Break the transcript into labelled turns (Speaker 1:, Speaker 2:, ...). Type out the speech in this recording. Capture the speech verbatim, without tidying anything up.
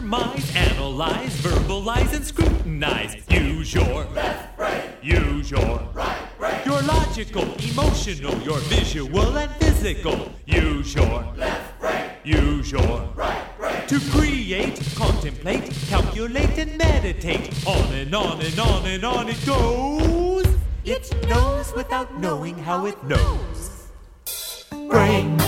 Speaker 1: surmise, analyze, verbalize, and scrutinize. Use your left brain. Use your right brain. Your logical, emotional, your visual and physical. Use your left brain. Use your right brain. To create, contemplate, calculate, and meditate. On and on and on and on it goes. It knows without knowing how it knows. Brain.